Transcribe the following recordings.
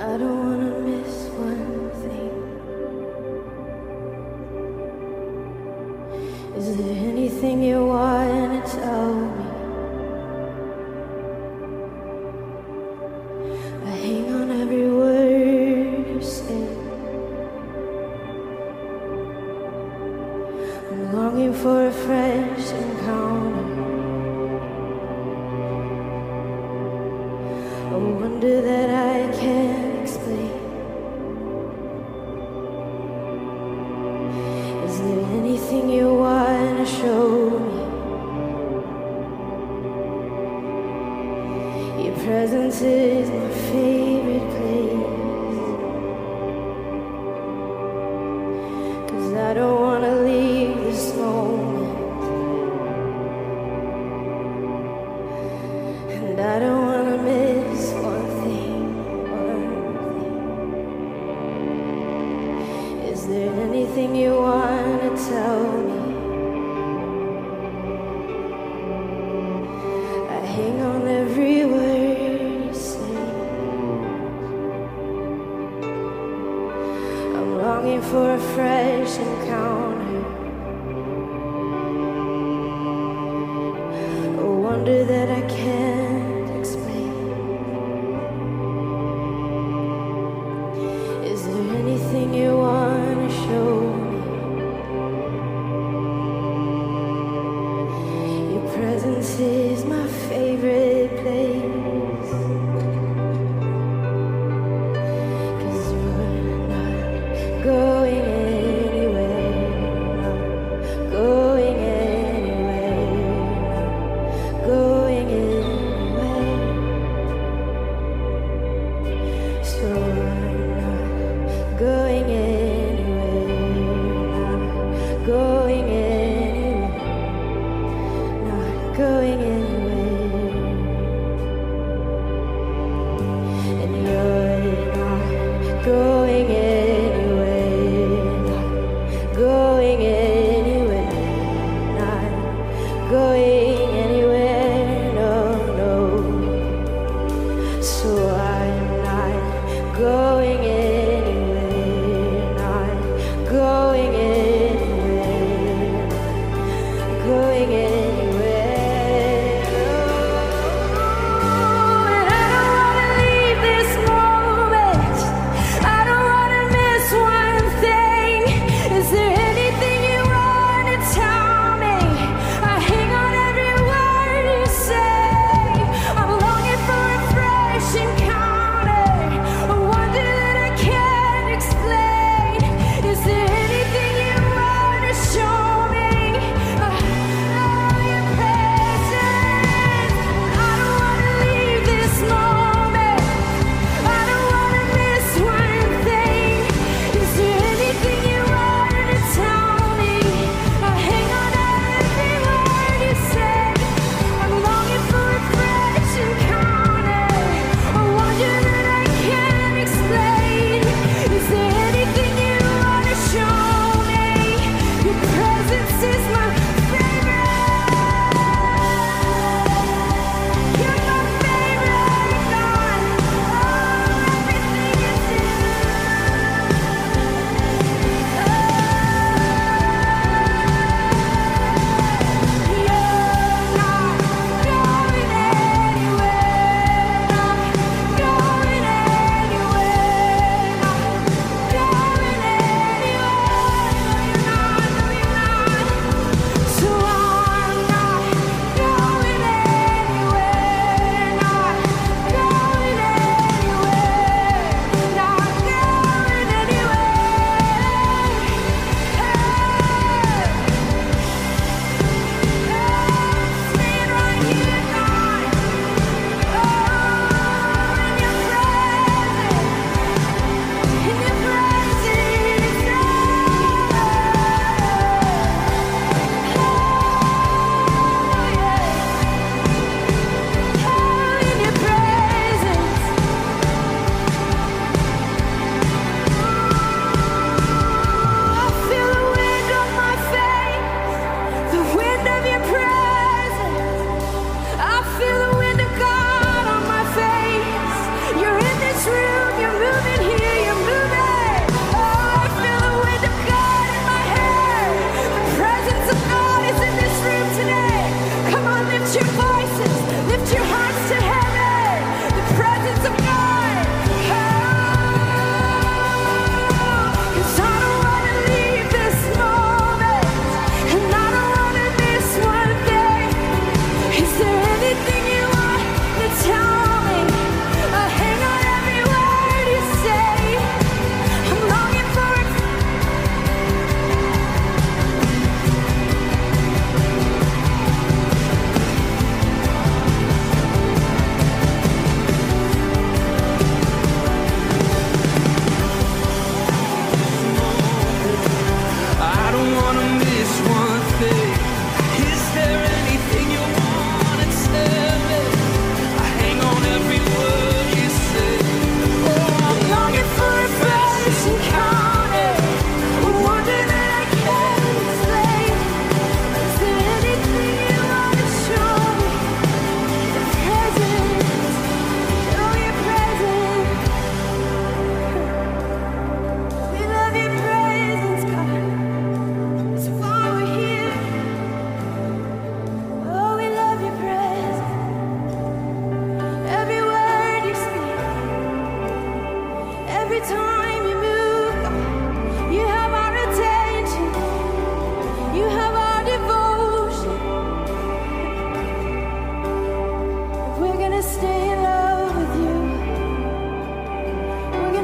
I don't wanna miss one thing. Is there anything you wanna tell me? I hang on every word you say. I'm longing for a fresh encounter. A wonder that I can't explain. Is there anything you wanna show me? Your presence is my favorite place. 'Cause I don't wanna leave this moment, and I don't wanna miss one thing, one thing. Is there anything you wanna tell me? I hang on every word you say. I'm longing for a fresh encounter, a wonder that I can't explain. Is there anything you wanna show me? Your presence is my favorite place. 'Cause you're not going anywhere.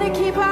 keep